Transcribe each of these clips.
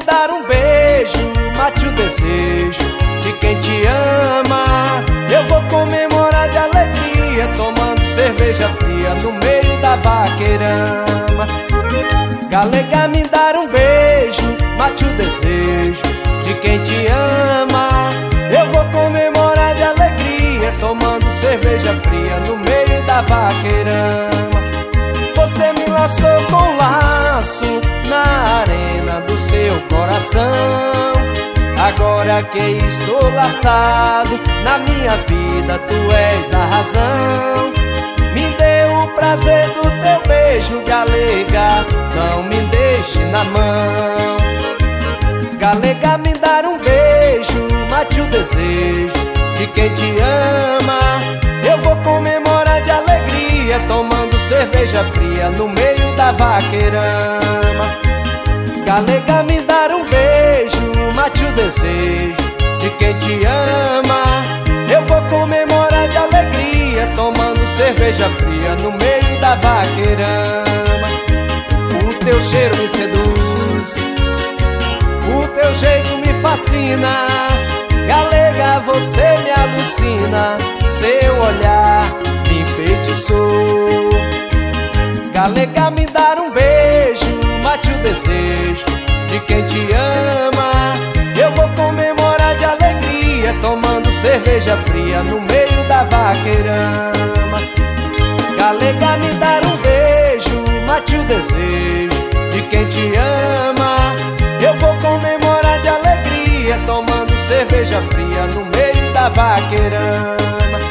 dar um beijo, mate o desejo de quem te ama. Eu vou comemorar de alegria, tomando cerveja fria no meio da vaqueirama. Galega, me dar um beijo, mate o desejo de quem te ama. Eu vou comemorar de alegria, tomando cerveja fria no meio da vaqueirama. Você me laçou com laço na arena do seu coração. Agora que estou laçado na minha vida, tu és a razão. Me dê o prazer do teu beijo, galega, não me deixe na mão. Galega, me dar um beijo, mate o desejo de quem te ama. Eu vou comemorar de alegria, tomando cerveja fria no meio da vaqueirama. Galega, me dar um beijo, mate o desejo de quem te ama. Eu vou comemorar de alegria, tomando cerveja fria no meio da vaqueirama. O teu cheiro me seduz, o teu jeito me fascina. Galega, você me alucina, seu olhar me enfeitiçou. Galega, me dar um beijo, mate o desejo de quem te ama. Eu vou comemorar de alegria, tomando cerveja fria no meio da vaqueirama. Galega, me dar um beijo, mate o desejo de quem te ama. Eu vou comemorar de alegria, tomando cerveja fria no meio da vaqueirama.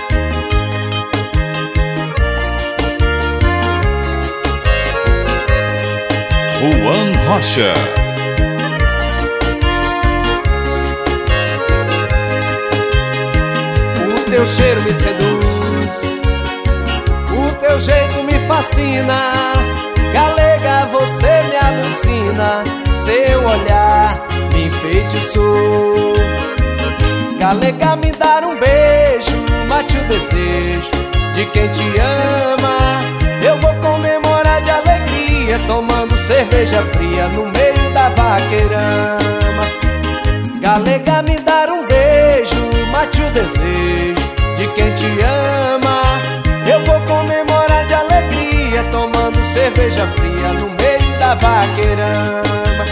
Juan Rocha. O teu cheiro me seduz, o teu jeito me fascina. Galega, você me alucina, seu olhar me enfeitiçou. Galega, me dar um beijo, mate o desejo de quem te ama. Eu vou comemorar de alegria, tomando cerveja fria no meio da vaqueirama. Galega, me dar um beijo, mate o desejo de quem te ama. Eu vou comemorar de alegria, tomando cerveja fria no meio da vaqueirama.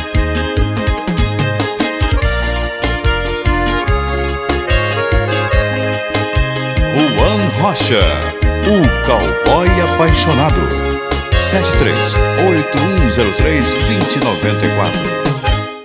Juan Rocha, o cowboy apaixonado. 73-8103-2094.